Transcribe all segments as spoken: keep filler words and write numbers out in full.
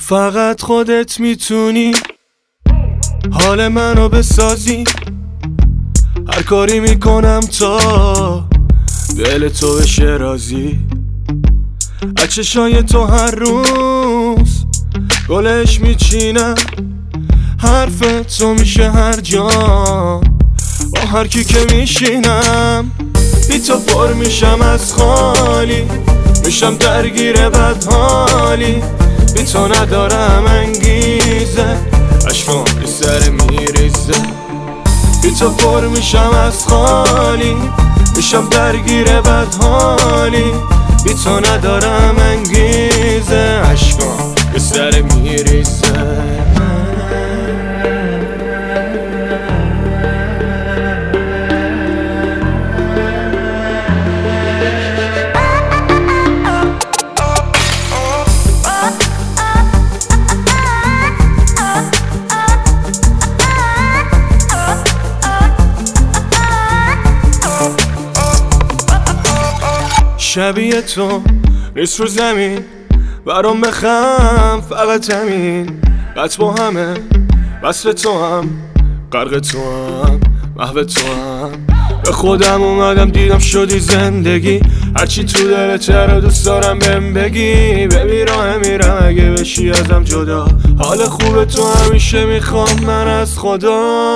فقط خودت میتونی حال منو بسازی. هر کاری میکنم تا دل تو بشه راضی. از چشای تو هر روز گلش میچینم. حرف تو میشه هر جا با هر کی که میشینم. بی تو پر میشم از خالی، میشم درگیر بدحالی. بی تو ندارم انگیزه، عشقم بی سر میریزه. بی تو پر میشم از خالی، میشم درگیر بدحالی. بی تو ندارم انگیزه، عشقم بی سر میریزه. شبیه تو نیست رو زمین، برام بخم فقط همین. قط با همه وصل تو هم، غرق تو هم، محو تو هم. به خودم اومدم دیدم شدی زندگی. هرچی تو دلت رو دوست دارم بهم بگی. به بیراه میرم اگه بشی ازم جدا. حال خوب تو همیشه میخوام من از خدا.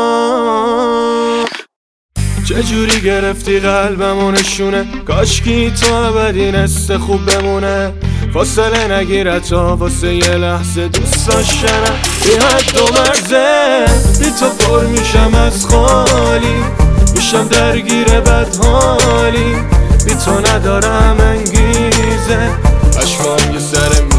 چجوری گرفتی قلبمو نشونه، کاشکی تو ابدی نست خوب بمونه. فاصله نگیر تا واسه یه لحظه دوست داشتنم بی حد و مرزه. بی تو پر میشم از خالی، میشم درگیر بدحالی. بی تو ندارم انگیزه، عشقام یه سر